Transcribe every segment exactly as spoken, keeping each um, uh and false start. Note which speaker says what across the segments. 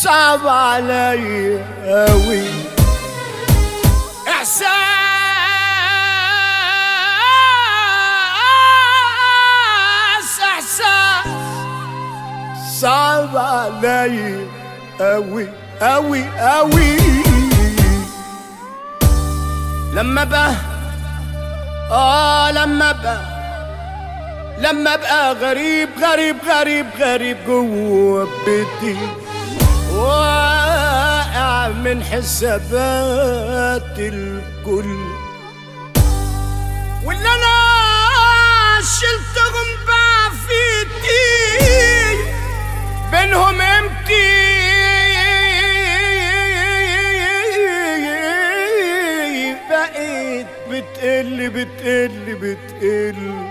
Speaker 1: صعب علي اوي. احساس احساس صعب علي اوي اوي اوي. لما بقى اه لما بقى لما بقى غريب غريب غريب غريب جوه بيتي، واقع من حسابات الكل، واللي انا شلتهم بقى في ايدي بينهم امتي بقيت بتقل بتقل بتقل.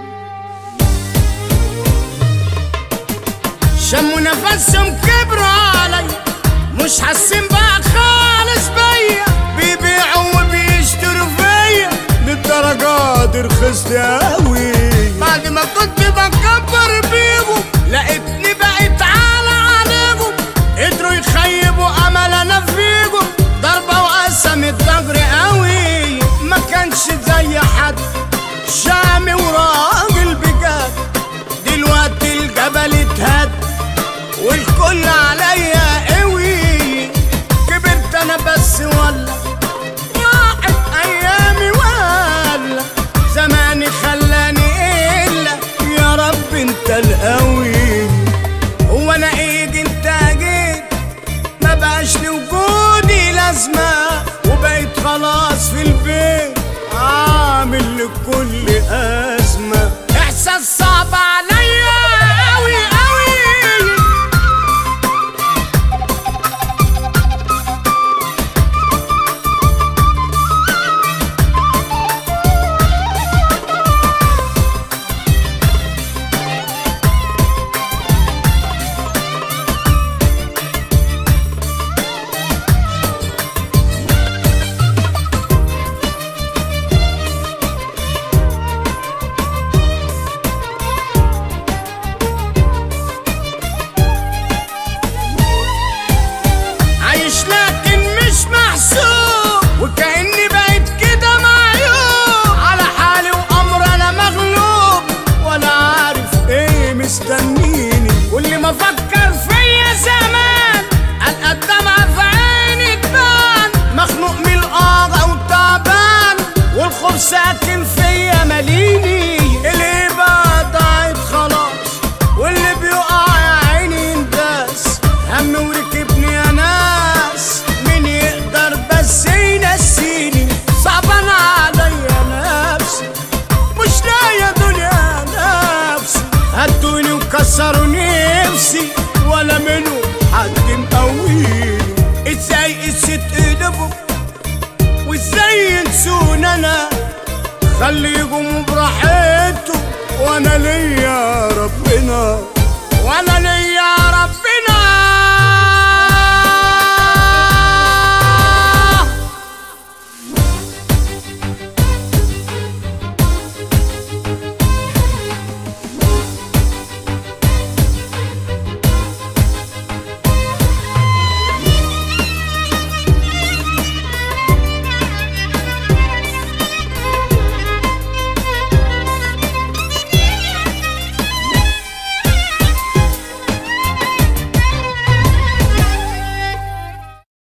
Speaker 1: شموا نفسهم كبروا علي، مش حاسين بقى خالص بيا، بيبيعوا وبيشتروا فيا للدرجة دي رخصت اوي. بعد ما كنت